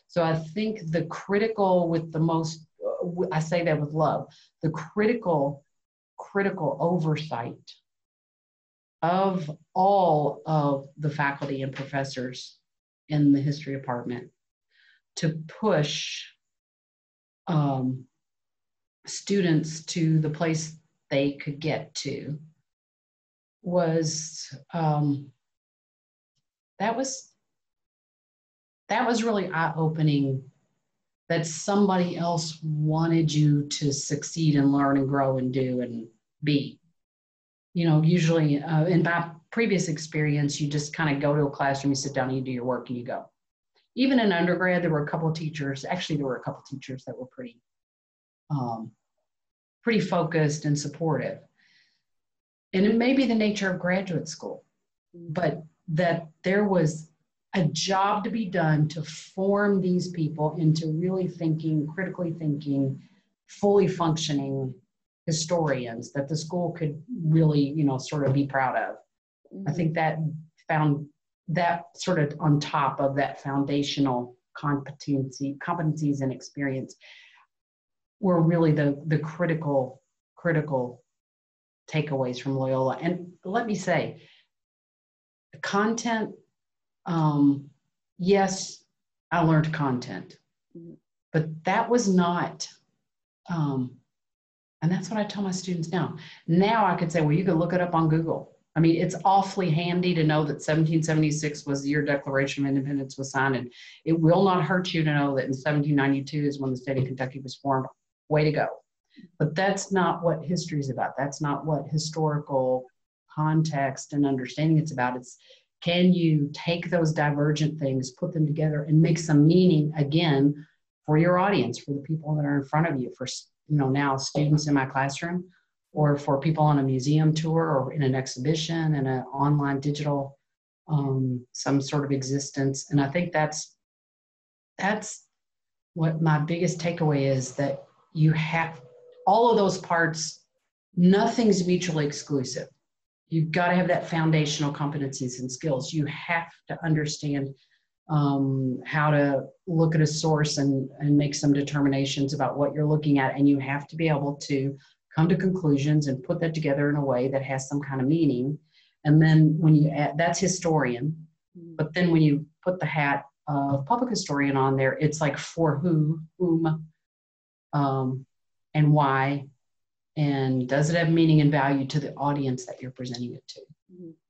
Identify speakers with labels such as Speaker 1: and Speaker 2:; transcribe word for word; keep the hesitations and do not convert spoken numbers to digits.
Speaker 1: So I think the critical with the most, I say that with love, the critical, critical oversight of all of the faculty and professors in the history department to push um, students to the place they could get to was, um, that was, that was really eye-opening, that somebody else wanted you to succeed and learn and grow and do and be. You know, usually uh, in my previous experience, you just kind of go to a classroom, you sit down, and you do your work, and you go. Even in undergrad, there were a couple of teachers, actually there were a couple of teachers that were pretty, um, pretty focused and supportive. And it may be the nature of graduate school, but that there was a job to be done to form these people into really thinking, critically thinking, fully functioning historians that the school could really, you know, sort of be proud of. Mm-hmm. I think that found that sort of on top of that foundational competency, competencies and experience were really the, the critical, critical takeaways from Loyola. And let me say, the content, um, yes, I learned content, but that was not, um, and that's what I tell my students now. Now I could say, well, you can look it up on Google. I mean, it's awfully handy to know that seventeen seventy-six was the year Declaration of Independence was signed, and it will not hurt you to know that in seventeen ninety-two is when the state of Kentucky was formed. Way to go. But that's not what history is about. That's not what historical context and understanding it's about. It's, can you take those divergent things, put them together, and make some meaning, again, for your audience, for the people that are in front of you, for, you know, now students in my classroom, or for people on a museum tour, or in an exhibition, and an online digital, um, some sort of existence. And I think that's, that's what my biggest takeaway is, that you have all of those parts, nothing's mutually exclusive. You've got to have that foundational competencies and skills. You have to understand um, how to look at a source and, and make some determinations about what you're looking at. And you have to be able to come to conclusions and put that together in a way that has some kind of meaning. And then when you add, that's historian, but then when you put the hat of public historian on there, it's like for who, whom, um, and why, and does it have meaning and value to the audience that you're presenting it to?